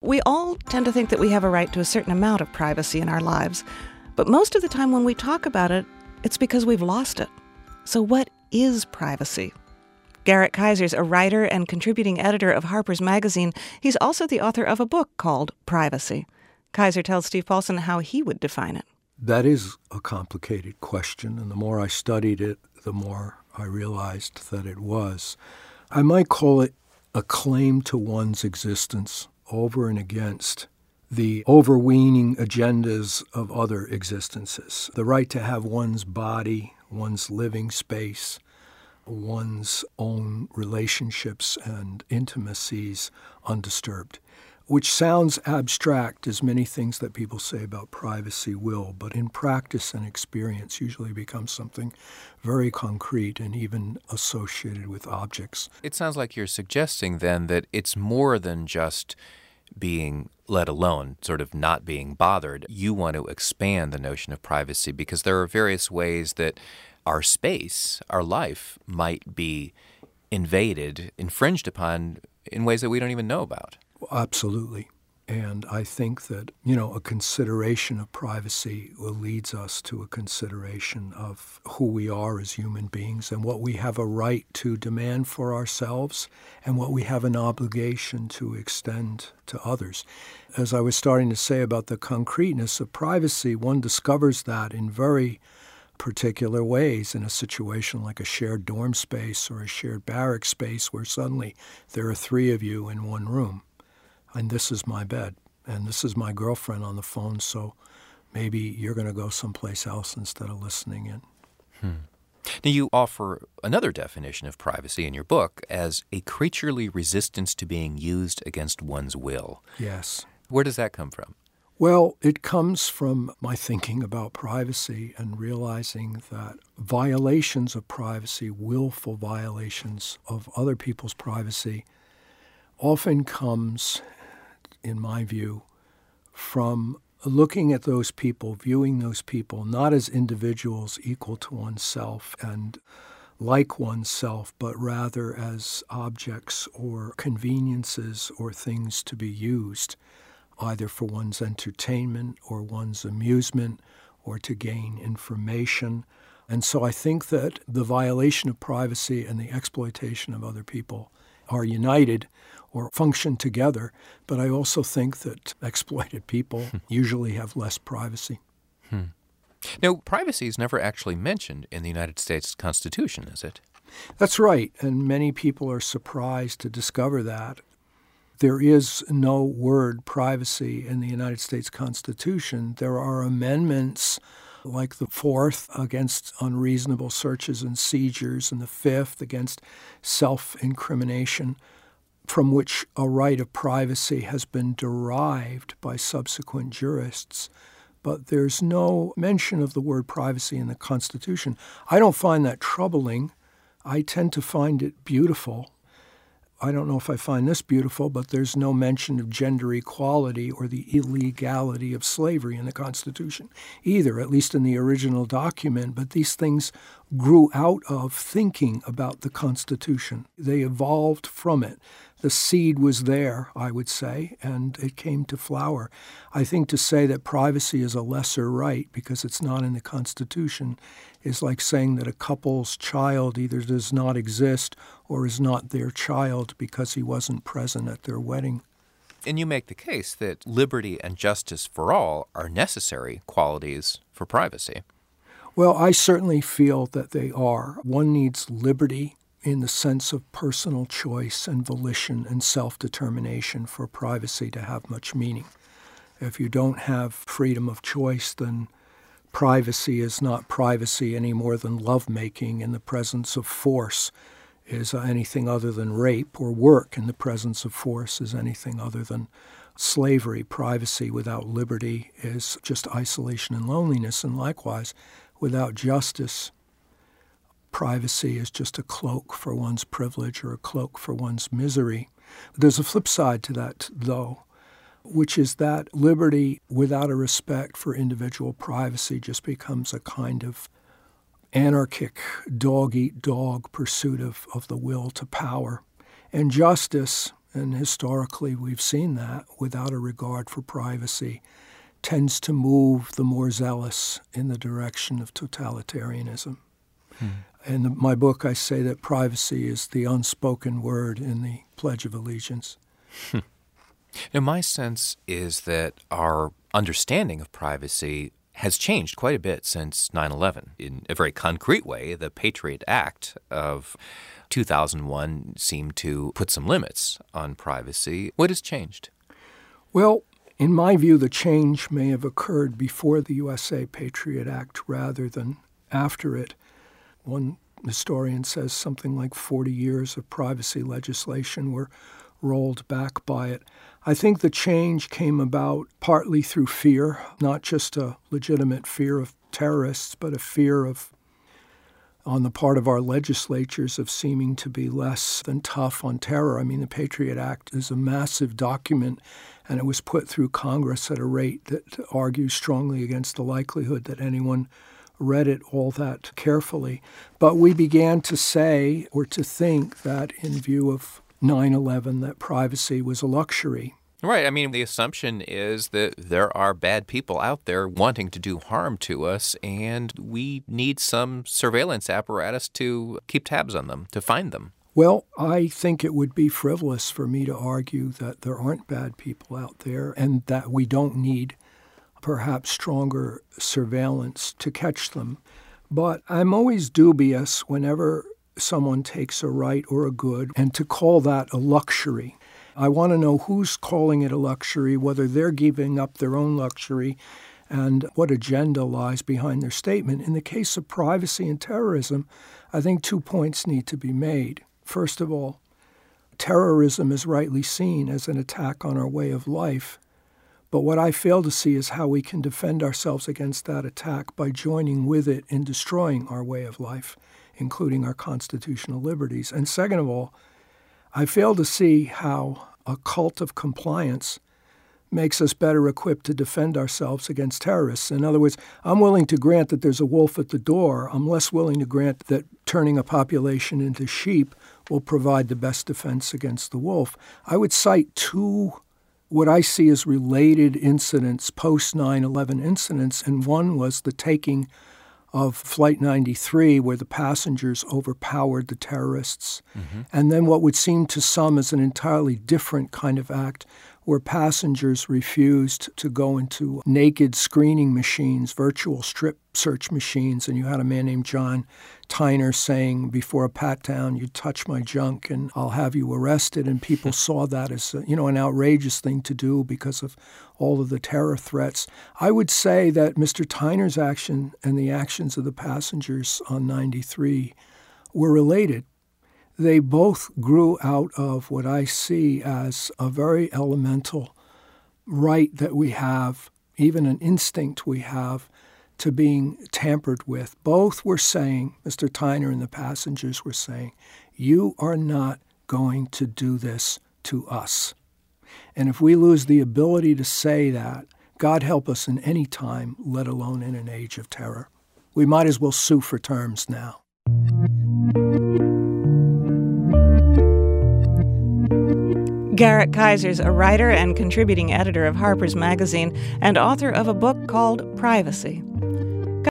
We all tend to think that we have a right to a certain amount of privacy in our lives, but most of the time when we talk about it, it's because we've lost it. So what is privacy? Garrett Kaiser's a writer and contributing editor of Harper's Magazine. He's also the author of a book called Privacy. Kaiser tells Steve Paulson how he would define it. That is a complicated question, and the more I studied it, the more I realized that it was. I might call it a claim to one's existence over and against the overweening agendas of other existences. The right to have one's body, one's living space, one's own relationships and intimacies undisturbed, which sounds abstract, as many things that people say about privacy will, but in practice and experience usually becomes something very concrete and even associated with objects. It sounds like you're suggesting then that it's more than just being let alone, sort of not being bothered. You want to expand the notion of privacy because there are various ways that our space, our life, might be invaded, infringed upon in ways that we don't even know about. Absolutely. And I think that, a consideration of privacy leads us to a consideration of who we are as human beings and what we have a right to demand for ourselves and what we have an obligation to extend to others. As I was starting to say about the concreteness of privacy, one discovers that in very particular ways in a situation like a shared dorm space or a shared barrack space where suddenly there are three of you in one room. And this is my bed, and this is my girlfriend on the phone, so maybe you're going to go someplace else instead of listening in. Now, you offer another definition of privacy in your book as a creaturely resistance to being used against one's will. Yes. Where does that come from? Well, it comes from my thinking about privacy and realizing that violations of privacy, willful violations of other people's privacy, often comes, in my view, from looking at those people, viewing those people not as individuals equal to oneself and like oneself, but rather as objects or conveniences or things to be used, either for one's entertainment or one's amusement or to gain information. And so I think that the violation of privacy and the exploitation of other people are united or function together, but I also think that exploited people usually have less privacy. Now, privacy is never actually mentioned in the United States Constitution, is it? That's right, and many people are surprised to discover that. There is no word privacy in the United States Constitution. There are amendments like the 4th against unreasonable searches and seizures and the 5th against self-incrimination, from which a right of privacy has been derived by subsequent jurists. But there's no mention of the word privacy in the Constitution. I don't find that troubling. I tend to find it beautiful. I don't know if I find this beautiful, but there's no mention of gender equality or the illegality of slavery in the Constitution either, at least in the original document. But these things grew out of thinking about the Constitution. They evolved from it. The seed was there, I would say, and it came to flower. I think to say that privacy is a lesser right because it's not in the Constitution is like saying that a couple's child either does not exist or is not their child because he wasn't present at their wedding. And you make the case that liberty and justice for all are necessary qualities for privacy. Well, I certainly feel that they are. One needs liberty in the sense of personal choice and volition and self-determination for privacy to have much meaning. If you don't have freedom of choice, then privacy is not privacy any more than lovemaking in the presence of force is anything other than rape, or work in the presence of force is anything other than slavery. Privacy without liberty is just isolation and loneliness, and likewise, without justice, privacy is just a cloak for one's privilege or a cloak for one's misery. There's a flip side to that, though, which is that liberty without a respect for individual privacy just becomes a kind of anarchic dog-eat-dog pursuit of the will to power. And justice and historically we've seen that, without a regard for privacy, tends to move the more zealous in the direction of totalitarianism. In my book, I say that privacy is the unspoken word in the Pledge of Allegiance. Now, my sense is that our understanding of privacy has changed quite a bit since 9/11. In a very concrete way, the Patriot Act of 2001 seemed to put some limits on privacy. What has changed? Well, in my view, the change may have occurred before the USA Patriot Act rather than after it. One historian says something like 40 years of privacy legislation were rolled back by it. I think the change came about partly through fear, not just a legitimate fear of terrorists, but a fear of, on the part of our legislatures, of seeming to be less than tough on terror. I mean, the Patriot Act is a massive document, and it was put through Congress at a rate that argues strongly against the likelihood that anyone read it all that carefully. But we began to say, or to think, that in view of 9/11, that privacy was a luxury. Right. I mean, the assumption is that there are bad people out there wanting to do harm to us, and we need some surveillance apparatus to keep tabs on them, to find them. Well, I think it would be frivolous for me to argue that there aren't bad people out there and that we don't need perhaps stronger surveillance to catch them. But I'm always dubious whenever someone takes a right or a good, and to call that a luxury. I want to know who's calling it a luxury, whether they're giving up their own luxury, and what agenda lies behind their statement. In the case of privacy and terrorism, I think 2 points need to be made. First of all, terrorism is rightly seen as an attack on our way of life. But what I fail to see is how we can defend ourselves against that attack by joining with it in destroying our way of life, including our constitutional liberties. And second of all, I fail to see how a cult of compliance makes us better equipped to defend ourselves against terrorists. In other words, I'm willing to grant that there's a wolf at the door. I'm less willing to grant that turning a population into sheep will provide the best defense against the wolf. I would cite two what I see as related incidents, post-9/11 incidents, and one was the taking of Flight 93, where the passengers overpowered the terrorists, and then what would seem to some as an entirely different kind of act, where passengers refused to go into naked screening machines, virtual strip search machines, and you had a man named John Tyner saying before a pat-down, "You touch my junk and I'll have you arrested," and people saw that as an outrageous thing to do because of all of the terror threats. I would say that Mr. Tyner's action and the actions of the passengers on 93 were related. They both grew out of what I see as a very elemental right that we have, even an instinct we have, to being tampered with. Both were saying, Mr. Tyner and the passengers were saying, you are not going to do this to us. And if we lose the ability to say that, God help us in any time, let alone in an age of terror. We might as well sue for terms now. Garrett Kizer's a writer and contributing editor of Harper's Magazine and author of a book called Privacy.